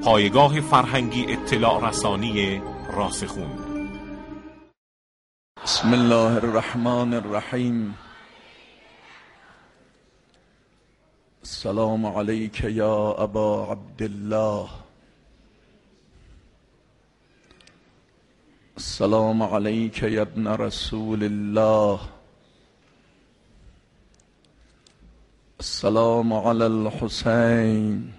پایگاه فرهنگی اطلاع رسانی راسخون. بسم الله الرحمن الرحیم. السلام علیک یا ابا عبدالله. السلام علیک یا ابن رسول الله. السلام علی الحسین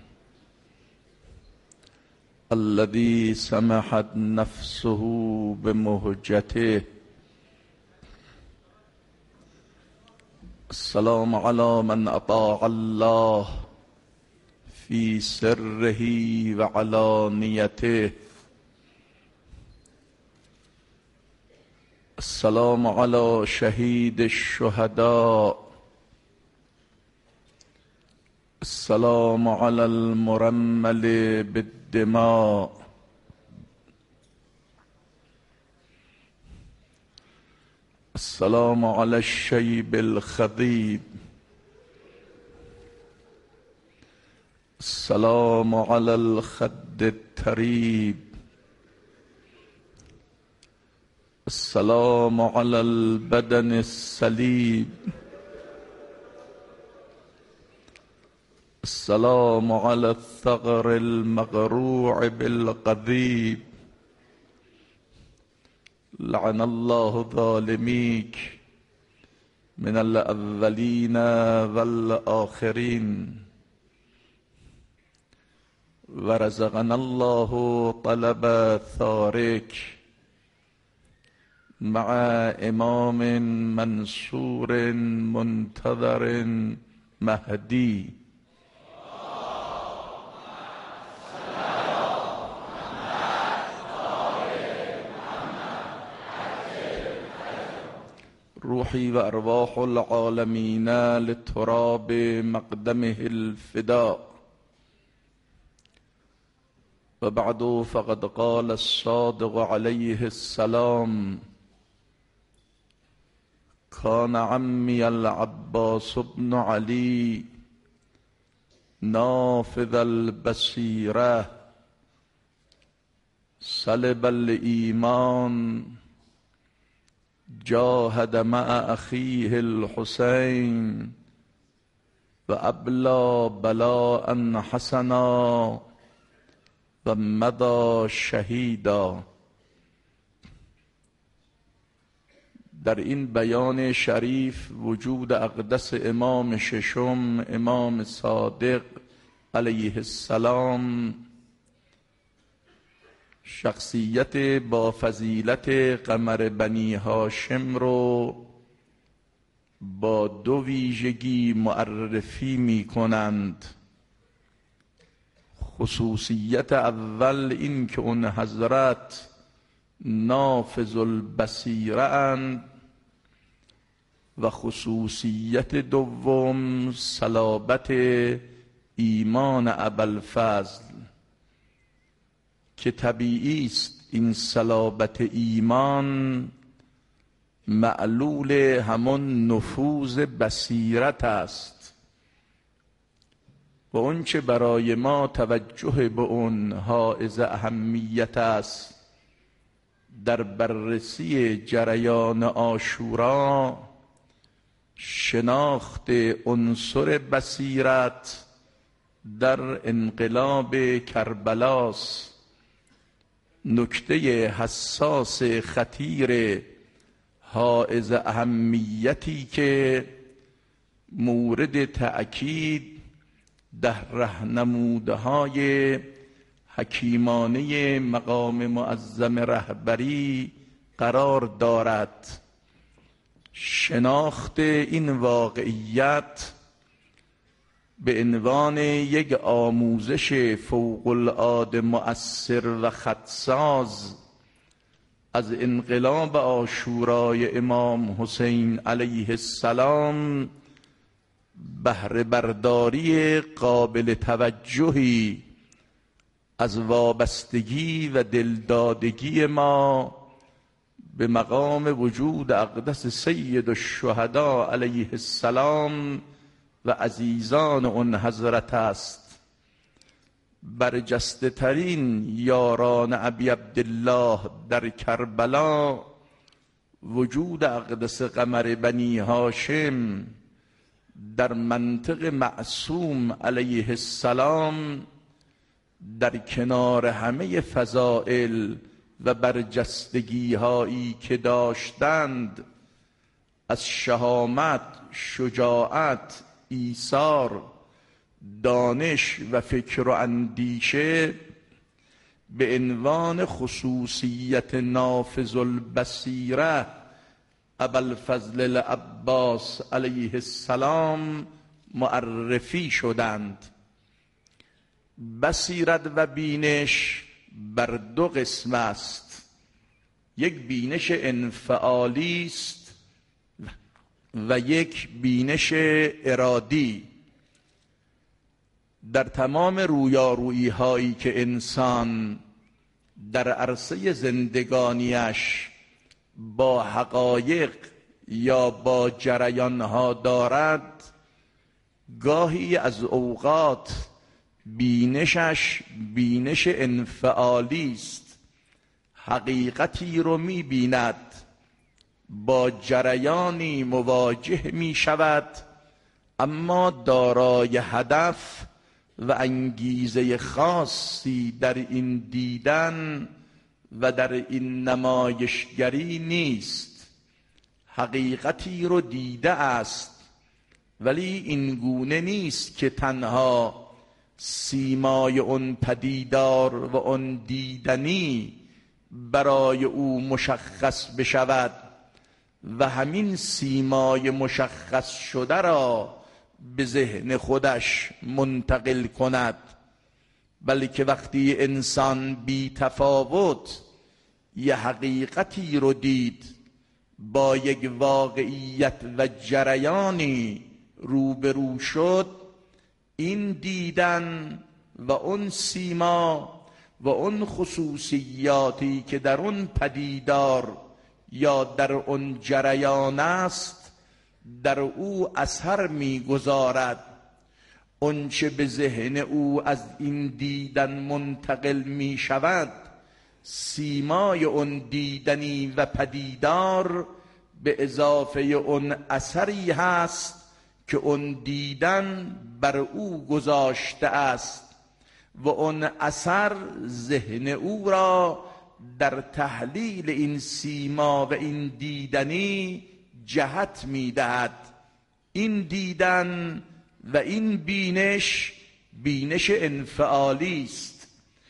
الذي سمحت نفسه بمهجته. السلام على من أطاع الله في سره وعلانيته. السلام على شهيد الشهداء. السلام على المرمل بالدماء. السلام على الشيب الخضيب. السلام على الخد التريب. السلام على البدن السليب. السلام على الثغر المقروع بالقضيب. لعن الله ظالميك من الأولين والآخرين. ورزقنا الله طلب ثارك مع إمام منصور منتظر مهدي. روحي وأرواح العالمين لتراب مقدمه الفداء. وبعد فقد قال الصادق عليه السلام: كان عمي العباس بن علي نافذ البصيرة سلب الإيمان جاهد مع أخيه الحسين وأبلى بلاء حسنا ومضى شهيدا. در این بیان شریف وجود اقدس امام ششم، امام صادق علیه السلام، شخصیت با فضیلت قمر بنی هاشم رو با دو ویژگی معرفی می کنند. خصوصیت اول این که اون حضرت نافذ البصیره اند و خصوصیت دوم صلابت ایمان ابوالفضل که طبیعی است این صلابت ایمان معلول همون نفوذ بصیرت است و اون چه برای ما توجه به اون حائز اهمیت است در بررسی جریان عاشورا شناخت عنصر بصیرت در انقلاب کربلاست. نکته حساس خطیر حائز اهمیتی که مورد تأکید در راهنمودهای حکیمانه مقام معظم رهبری قرار دارد. شناخت این واقعیت به عنوان یک آموزش فوق العاده مؤثر و خطساز از انقلاب عاشورای امام حسین علیه السلام بهره برداری قابل توجهی از وابستگی و دلدادگی ما به مقام وجود اقدس سید الشهدا علیه السلام و عزیزان اون حضرت است. برجسته ترین یاران ابی عبدالله در کربلا، وجود اقدس قمر بنی هاشم در منطق معصوم علیه السلام، در کنار همه فضائل و برجستگی هایی که داشتند از شهامت، شجاعت، ایثار، دانش و فکر و اندیشه، به عنوان خصوصیت نافذ البصیره ابوالفضل العباس علیه السلام معرفی شدند. بصیرت و بینش بر دو قسم است، یک بینش انفعالی است و یک بینش ارادی. در تمام رویارویی هایی که انسان در عرصه زندگانیش با حقایق یا با جریان ها دارد، گاهی از اوقات بینشش بینش انفعالی است. حقیقتی رو می بیند، با جریانی مواجه می شود، اما دارای هدف و انگیزه خاصی در این دیدن و در این نمایشگری نیست. حقیقتی رو دیده است، ولی این گونه نیست که تنها سیمای اون پدیدار و اون دیدنی برای او مشخص بشود و همین سیمای مشخص شده را به ذهن خودش منتقل کند، بلکه وقتی انسان بی تفاوت یه حقیقتی رو دید، با یک واقعیت و جریانی روبرو شد، این دیدن و اون سیما و اون خصوصیاتی که در اون پدیدار یا در اون جریان است در او اثر می‌گذارد. اون چه به ذهن او از این دیدن منتقل می شود، سیمای اون دیدنی و پدیدار به اضافه اون اثری هست که اون دیدن بر او گذاشته است و اون اثر ذهن او را در تحلیل این سیما و این دیدنی جهت می دهد. این دیدن و این بینش بینش انفعالی است.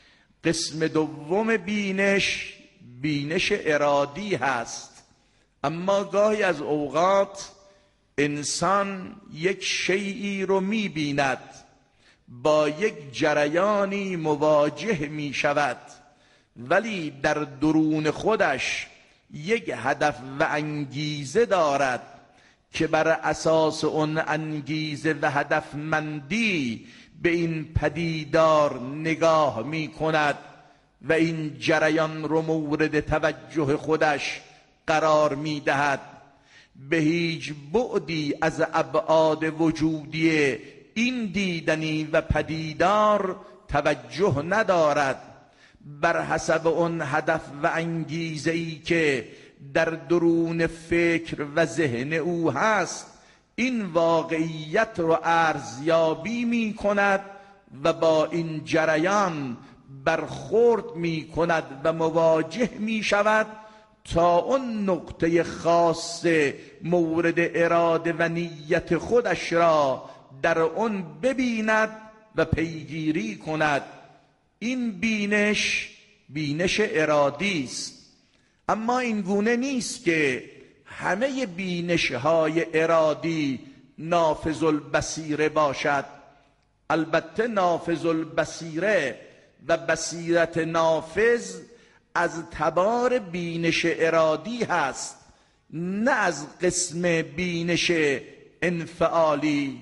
قسم دوم بینش بینش ارادی هست. اما گاهی از اوقات انسان یک شیئی رو می بیند، با یک جریانی مواجه می شود، ولی در درون خودش یک هدف و انگیزه دارد که بر اساس اون انگیزه و هدفمندی به این پدیدار نگاه می کند و این جریان رو مورد توجه خودش قرار می دهد. به هیچ بعدی از ابعاد وجودی این دیدنی و پدیدار توجه ندارد، بر حسب اون هدف و انگیزه‌ای که در درون فکر و ذهن او هست این واقعیت رو ارزیابی می کند و با این جریان برخورد می کند و مواجه می شود تا اون نقطه خاص مورد اراده و نیت خودش را در اون ببیند و پیگیری کند. این بینش بینش ارادی است. اما این گونه نیست که همه بینش‌های ارادی نافذ البصیره باشد. البته نافذ البصیره و بصیرت نافذ از تبار بینش ارادی هست، نه از قسم بینش انفعالی.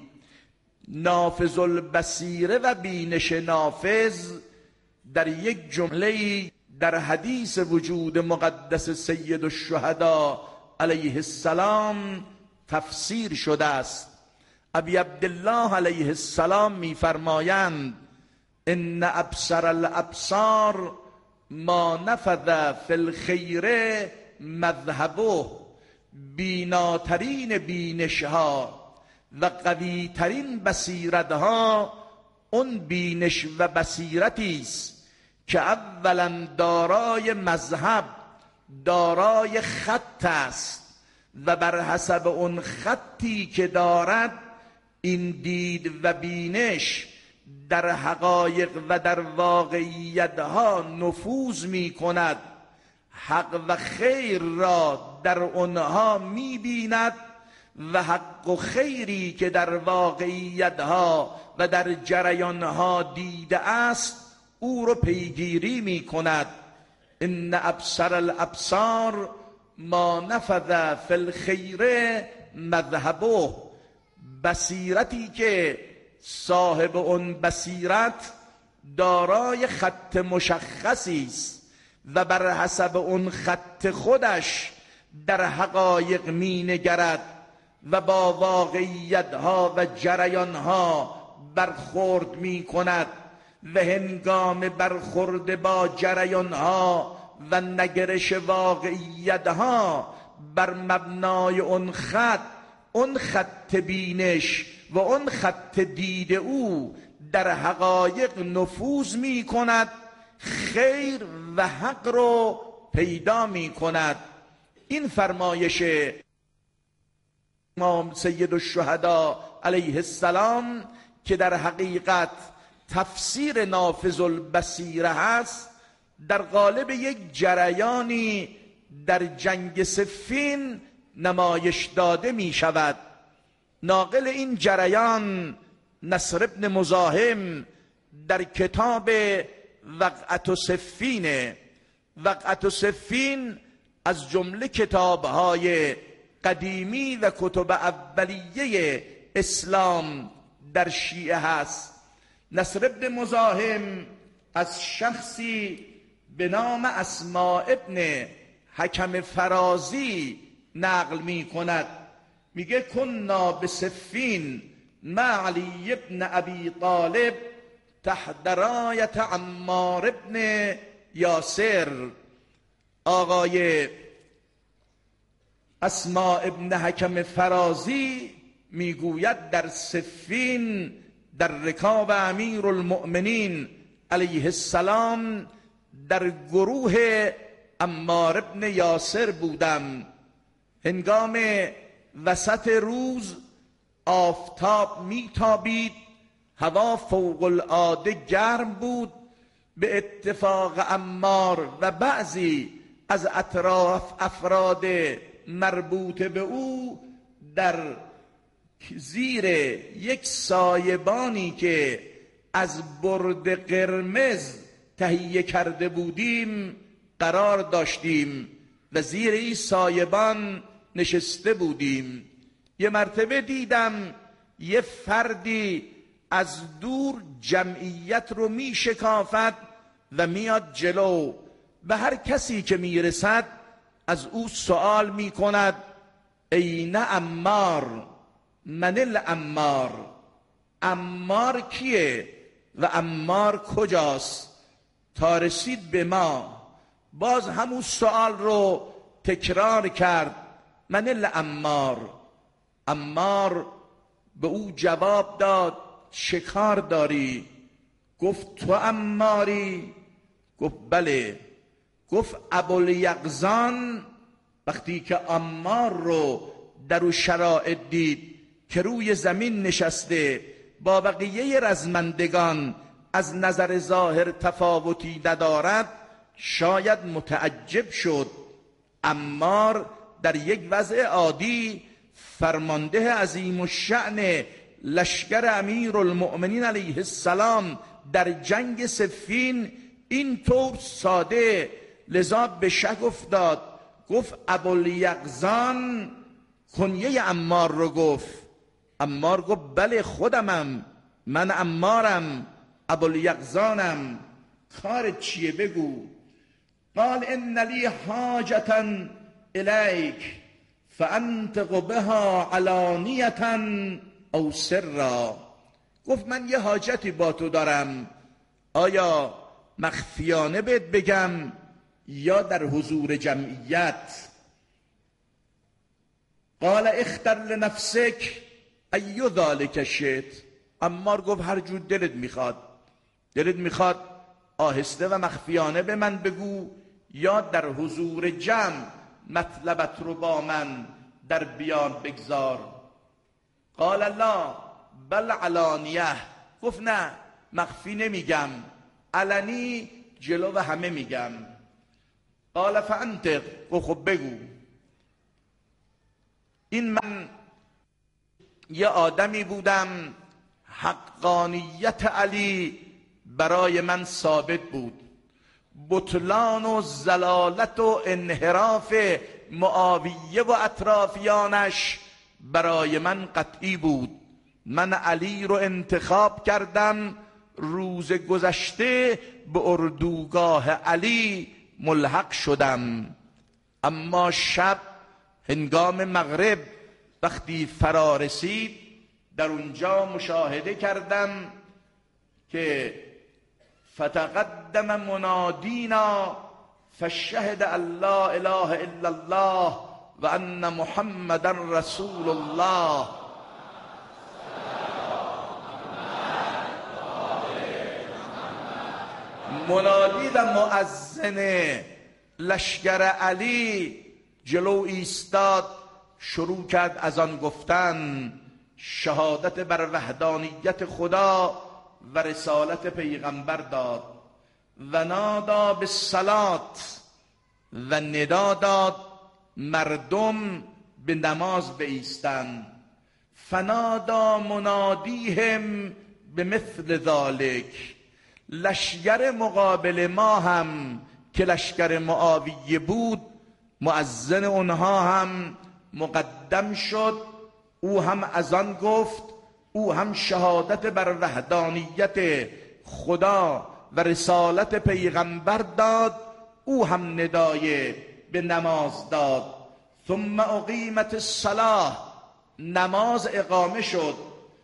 نافذ البصیره و بینش نافذ در یک جمله در حدیث وجود مقدس سید الشهدا علیه السلام تفسیر شده است. ابی عبدالله علیه السلام می‌فرمایند ان ابصر الابصار ما نفذ فی الخیر مذهبه. بیناترین بینشها و قویترین بصیرتها اون بینش و بصیرتی است که اولا دارای مذهب، دارای خط است و بر حسب اون خطی که دارد این دید و بینش در حقایق و در واقعیتها نفوذ می کند، حق و خیر را در آنها می بیند و حق و خیری که در واقعیتها و در جریانها دیده است او رو پیگیری می کند. ان ابصر الابصار ما نفذ فی الخیر مذهبه. بصیرتی که صاحب اون بصیرت دارای خط مشخصی است و بر حسب اون خط خودش در حقایق می نگرد و با واقعیتها و جریانها برخورد می کند و هنگام برخورد با جریانها و نگرش واقعیتها بر مبنای اون خط بینش و اون خط دید او در حقایق نفوذ می کند، خیر و حق رو پیدا می کند. این فرمایش امام سید الشهدا علیه السلام که در حقیقت تفسیر نافذ البصیره هست، در قالب یک جریانی در جنگ صفین نمایش داده می شود. ناقل این جریان نصر ابن مزاحم در کتاب وقعت صفین. وقعت صفین از جمله کتاب‌های قدیمی و کتب اولیه اسلام در شیعه هست. نصر ابن مزاحم از شخصی به نام اسماء ابن حکم فرازی نقل می کند. میگه کنا به صفین مع علی ابن ابی طالب تحت رایت عمار ابن یاسر. آقای اسماء ابن حکم فرازی میگوید در صفین در رکاب امیر المؤمنین علیه السلام در گروه عمار ابن یاسر بودم. هنگام وسط روز آفتاب میتابید، هوا فوق العاده گرم بود. به اتفاق عمار و بعضی از اطراف افراد مربوط به او در زیر یک سایبانی که از برد قرمز تهیه کرده بودیم قرار داشتیم و زیر این سایبان نشسته بودیم. یه مرتبه دیدم یه فردی از دور جمعیت رو می شکافد و میاد جلو. به هر کسی که میرسد از او سوال می کند این عمار؟ من العمار؟ عمار کیه و عمار کجاست؟ تا رسید به ما باز همون سوال رو تکرار کرد، من العمار. عمار به او جواب داد چه کار داری؟ گفت تو عماری؟ گفت بله. گفت ابوالیقظان وقتی که عمار رو در او شرایط دید که روی زمین نشسته با بقیه رزمندگان از نظر ظاهر تفاوتی ندارد، شاید متعجب شد. عمار در یک وضع عادی فرمانده عظیم الشأن لشکر امیر المؤمنین علیه السلام در جنگ صفین این طور ساده، لذا به شک افتاد. گفت ابوالیقظان کنیه عمار رو گفت. عمار گفت بله خودمم، من عمارم، ابوالیقظانم، کارت چیه بگو. قال ان لی حاجتا الیک فانطق بها علانیه او سرا. گفت من یه حاجتی با تو دارم، آیا مخفیانه بهت بگم یا در حضور جمعیت؟ قال اختر لنفسک ای ذلک شئت. عمار گفت هر جور دلت میخواد آهسته و مخفیانه به من بگو یا در حضور جمع مطلبت رو با من در بیان بگذار. قال لا بل علانیه. گفت نه مخفی نمیگم، علنی جلو و همه میگم. قال فانطق. گفت خب بگو. این من یه آدمی بودم حقانیت علی برای من ثابت بود، بطلان و زلالت و انحراف معاویه و اطرافیانش برای من قطعی بود. من علی رو انتخاب کردم، روز گذشته به اردوگاه علی ملحق شدم. اما شب هنگام مغرب وقتی فرا رسید در اونجا مشاهده کردم که فتقدم منادینا فشهد ان لا اله الا الله و ان محمدا رسول الله. منادی و مؤذن لشکر علی جلو ایستاد، شروع کرد از آن گفتن، شهادت بر وحدانیت خدا و رسالت پیغمبر داد و نادا به صلات و ندا داد مردم به نماز بایستند. فنادا منادیهم به مثل ذالک. لشکر مقابل ما هم که لشکر معاویه بود، مؤذن اونها هم مقدم شد، او هم اذان گفت، او هم شهادت بر وحدانیت خدا و رسالت پیغمبر داد، او هم ندای به نماز داد. ثم اقیمت الصلاة. نماز اقامه شد.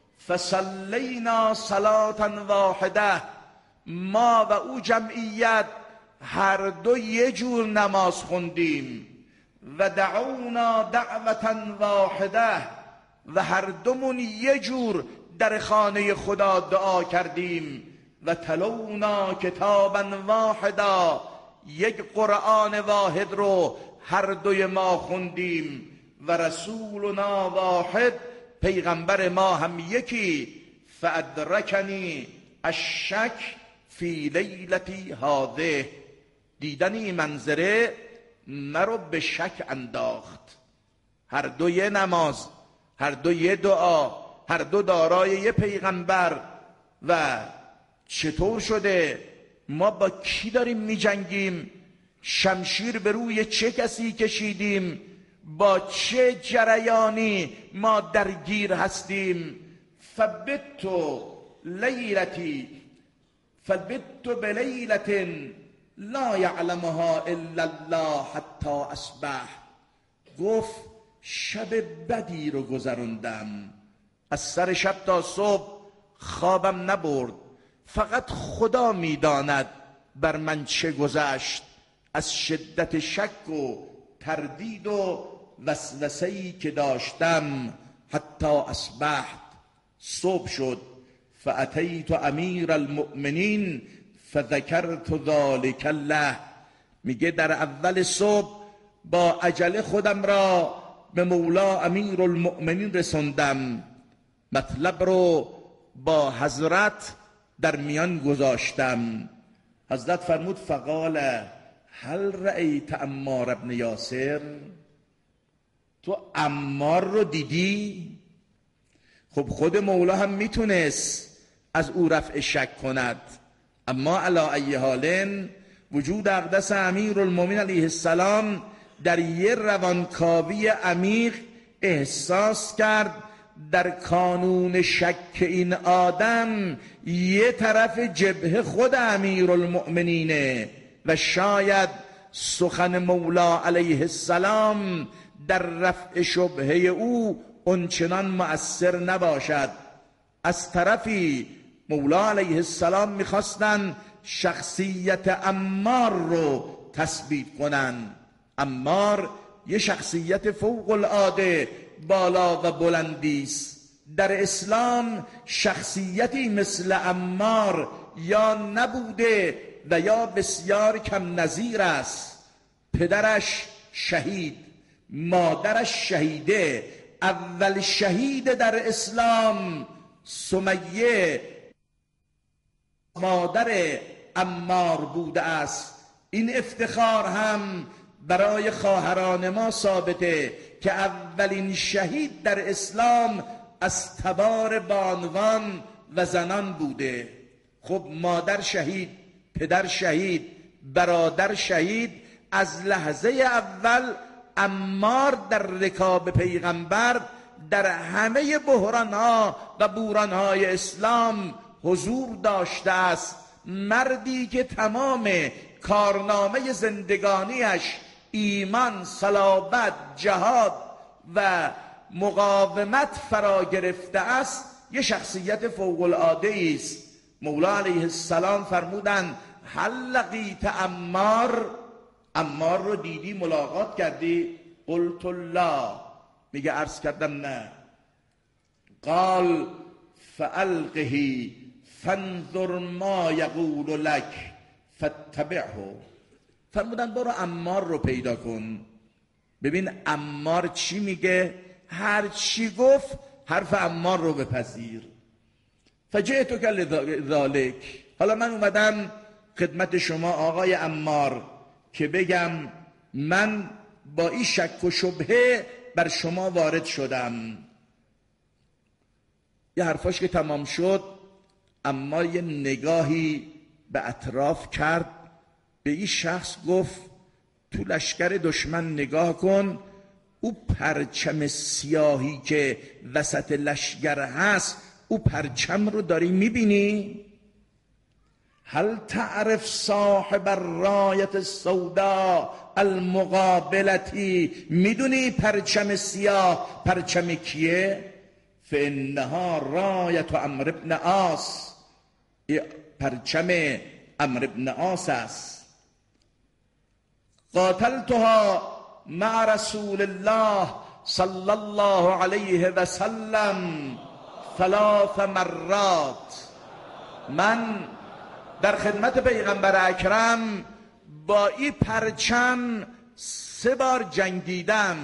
فصلینا صلاة واحده. ما و او جمعیت هر دو یه جور نماز خوندیم. و دعونا دعوة واحده. و هر دومون یه جور در خانه خدا دعا کردیم. و تلونا کتابا واحدا. یک قرآن واحد رو هر دوی ما خوندیم. و رسولنا واحد. پیغمبر ما هم یکی. فادرکنی الشک فی لیلتی هذه. دیدن این منظره مرو به شک انداخت. هر دو یه نماز، هر دو یه دعا، هر دو دارای یه پیغمبر. و چطور شده؟ ما با کی داریم می جنگیم؟ شمشیر به روی چه کسی کشیدیم؟ با چه جریانی ما درگیر هستیم؟ فبتو بلیلة لا یعلمها الا الله حتی اصبح. گفت شب بدی رو گذروندم، از سر شب تا صبح خوابم نبرد، فقط خدا میداند بر من چه گذشت از شدت شک و تردید و وسوسه‌ای که داشتم. حتی اصبحت. صبح شد. فاتیت امیر المؤمنین فذکرت ذلک له. میگه در اول صبح با عجله خودم را به مولا امیر المؤمنین رسوندم، مطلب رو با حضرت در میان گذاشتم. حضرت فرمود فقال هل رأیت عمار ابن یاسر؟ تو عمار رو دیدی؟ خب خود مولا هم میتونست از او رفع شک کند، اما علی ای حال وجود اقدس امیر المؤمنین علیه السلام در یه روانکاوی عمیق احساس کرد در کانون شک این آدم یه طرف جبهه خود امیر المؤمنینه و شاید سخن مولا علیه السلام در رفع شبهه او اونچنان مؤثر نباشد. از طرفی مولا علیه السلام میخواستن شخصیت عمار رو تثبیت کنن. عمار یه شخصیت فوق العاده بالا و بلندی است. در اسلام شخصیتی مثل عمار یا نبوده و یا بسیار کم نظیر است. پدرش شهید، مادرش شهیده. اول شهید در اسلام سمیه مادر عمار بوده است. این افتخار هم برای خواهران ما ثابته که اولین شهید در اسلام از تبار بانوان و زنان بوده. خب مادر شهید، پدر شهید، برادر شهید. از لحظه اول عمار در رکاب پیغمبر در همه بحرانها و بورانهای اسلام حضور داشته است. مردی که تمام کارنامه زندگانیش ایمان، صلابت، جهاد و مقاومت فرا گرفته است، یه شخصیت فوق العاده است. مولا علیه السلام فرمودن هل لقیت عمار؟ عمار رو دیدی، ملاقات کردی؟ قلت لا، میگه عرض کردم نه. قال فالقه فانظر ما یقول لک فاتبعه. فرمودن برو عمار رو پیدا کن، ببین عمار چی میگه، هر چی گفت حرف عمار رو بپذیر. فجئتک لذالک، حالا من اومدم خدمت شما آقای عمار که بگم من با این شک و شبهه بر شما وارد شدم. یه حرفاش که تمام شد، اما یه نگاهی به اطراف کرد، به این شخص گفت تو لشکر دشمن نگاه کن، او پرچم سیاهی که وسط لشکر هست، او پرچم رو داری میبینی؟ هل تعرف صاحب الرایت السوداء المقابلتی، میدونی پرچم سیاه پرچم کیه؟ فانها رایت عمرو بن عاص، پرچم عمرو بن عاص است. قاتلتها مع رسول الله صلی الله علیه و سلم 3 مرات، من در خدمت پیغمبر اکرم با این پرچم 3 بار جنگیدم.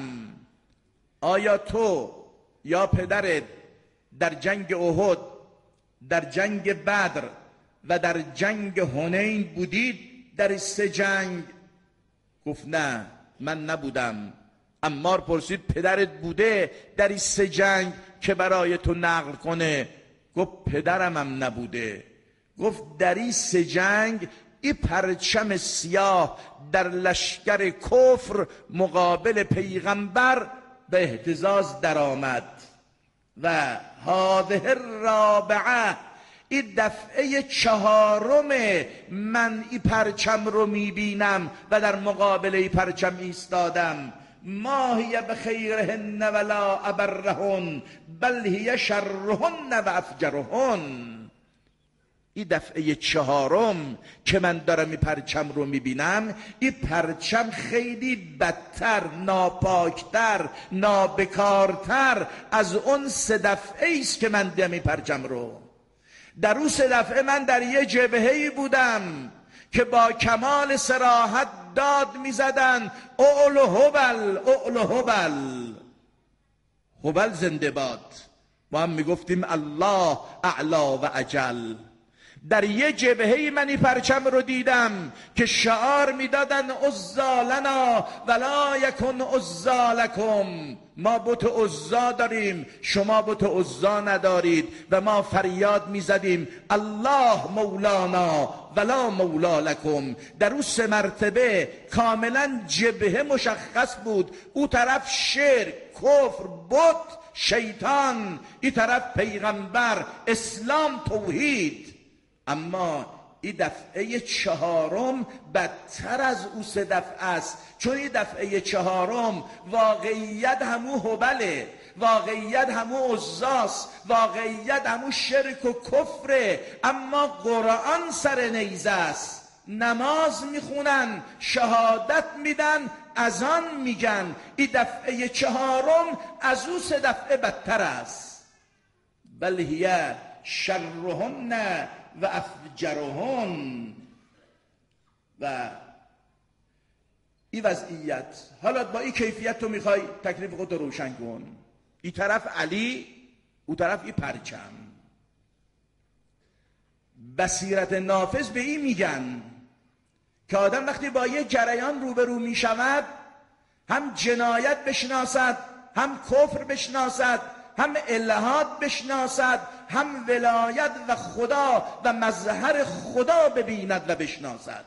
آیا تو یا پدرت در جنگ احد، در جنگ بدر و در جنگ حنین بودید؟ در 3 جنگ؟ گفت نه من نبودم. عمار پرسید پدرت بوده در این 3 جنگ که برای تو نقل کنه؟ گفت پدرم هم نبوده. گفت در این 3 جنگ این پرچم سیاه در لشکر کفر مقابل پیغمبر به اهتزاز درآمد. و هذه الرابعه، این دفعه 4 من این پرچم رو میبینم و در مقابل این پرچم ایستادم. ما هی بخیرهن ولا ابرهن بل هی شرهن و افجرهن. این دفعه 4 که من دارم این پرچم رو میبینم، این پرچم خیلی بدتر، ناپاکتر، نابکارتر از اون 3 دفعه است که من دیدم این پرچم رو. در اون 3 دفعه من در یه جبهه‌ای بودم که با کمال صراحت داد میزدن اعل هبل، اعل هبل، هبل زنده باد. ما هم میگفتیم الله اعلا و اجل. در یه جبهه‌ای من این پرچم رو دیدم که شعار میدادن عزا لنا ولا یکن عزا لکم، ما بت عزا داریم شما بت عزا ندارید. و ما فریاد میزدیم الله مولانا ولا مولا لکم. در اون 3 مرتبه کاملا جبهه مشخص بود، او طرف شرک، کفر، بت، شیطان، این طرف پیغمبر، اسلام، توحید. اما این دفعه 4 بدتر از او 3 دفعه است، چون این دفعه 4 واقعیت همون هبله. واقعیت همون عزاست، واقعیت همون شرک و کفره، اما قرآن سر نیزه است. نماز میخونن، شهادت میدن، اذان میگن. این دفعه چهارم از او 3 دفعه بدتر است. بل هی شرهن و افجرهن. و این وضعیت، حالا با این کیفیت تو میخوای تکلیف خودت روشن کن. این طرف علی، اون طرف این پرچم. بصیرت نافذ به این میگن که آدم وقتی با یه جریان روبرو میشود، هم جنایت بشناسد، هم کفر بشناسد، هم الحاد بشناسد، هم ولایت و خدا و مظهر خدا ببیند و بشناسد.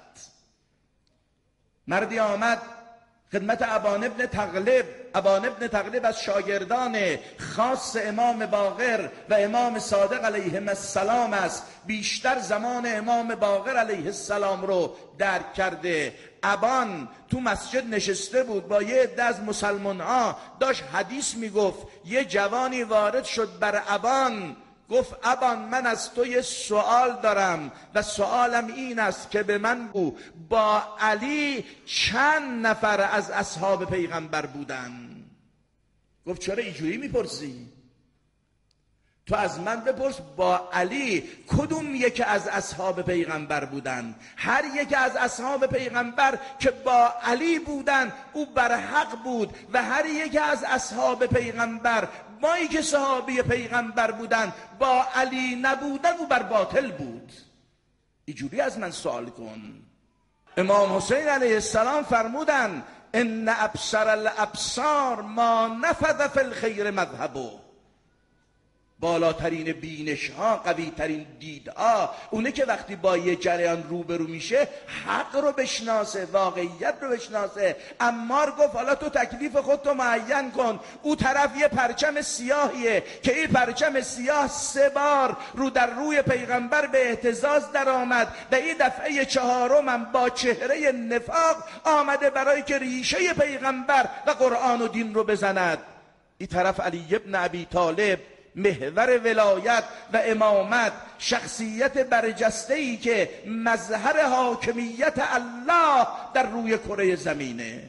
مردی آمد خدمت ابان ابن تغلب. ابان ابن تغلب از شاگردان خاص امام باقر و امام صادق علیهم السلام است. بیشتر زمان امام باقر علیه السلام رو درک کرده. ابان تو مسجد نشسته بود با یه عده از مسلمان ها، داشت حدیث میگفت. یه جوانی وارد شد بر ابان، گفت ابان من از تو یه سوال دارم و سوالم این است که به من بگو با علی چند نفر از اصحاب پیغمبر بودن؟ گفت چرا اینجوری میپرسی؟ تو از من بپرس با علی کدوم یکی از اصحاب پیغمبر بودن؟ هر یکی از اصحاب پیغمبر که با علی بودن او بر حق بود و هر یکی از اصحاب پیغمبر مایی که صحابی پیغمبر بودن با علی نبودن او بر باطل بود. اینجوری از من سوال کن. امام حسین علیه السلام فرمودن ان ابصر الابصار ما نفذ فی الخیر مذهبه. بالاترین بینش ها، قوی ترین دیدها اونه که وقتی با یه جریان روبرو میشه حق رو بشناسه، واقعیت رو بشناسه. عمار گفت حالا تو تکلیف خودتو معین کن. او طرف یه پرچم سیاهیه که این پرچم سیاه 3 بار رو در روی پیغمبر به اهتزاز در آمد و این دفعه 4م هم با چهره نفاق آمده برای که ریشه پیغمبر و قرآن و دین رو بزند. این طرف علی ابن ابی طالب، محور ولایت و امامت، شخصیت برجسته‌ای که مظهر حاکمیت الله در روی کره زمینه.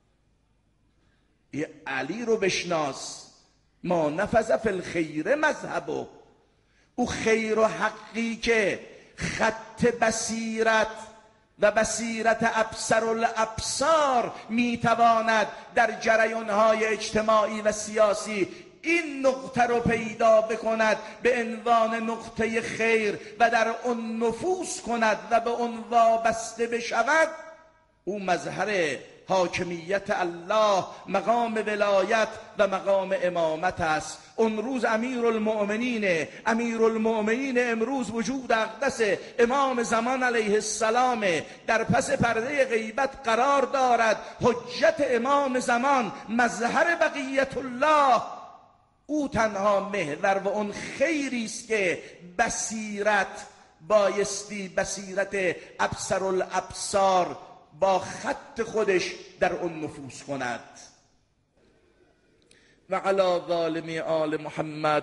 یه علی رو بشناس. ما نفذ فی الخیر مذهبه. او خیر و حقی که خط بصیرت و بصیرت ابصر الابصار میتواند در جریانهای اجتماعی و سیاسی این نقطه رو پیدا بکند به عنوان نقطه خیر و در اون نفوذ کند و به اون وابسته بشود، او مظهر حاکمیت الله، مقام ولایت و مقام امامت است. اون روز امیرالمؤمنین امروز وجود اقدس امام زمان علیه السلام در پس پرده غیبت قرار دارد. حجت امام زمان، مظهر بقیت الله، او تنها محور و اون خیری است که بصیرت بایستی، بصیرت ابصر الابصار با خط خودش در اون نفوذ کند. و علی ظالمی آل محمد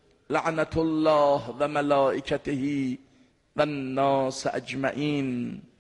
لعنت الله و ملائکته و الناس اجمعین.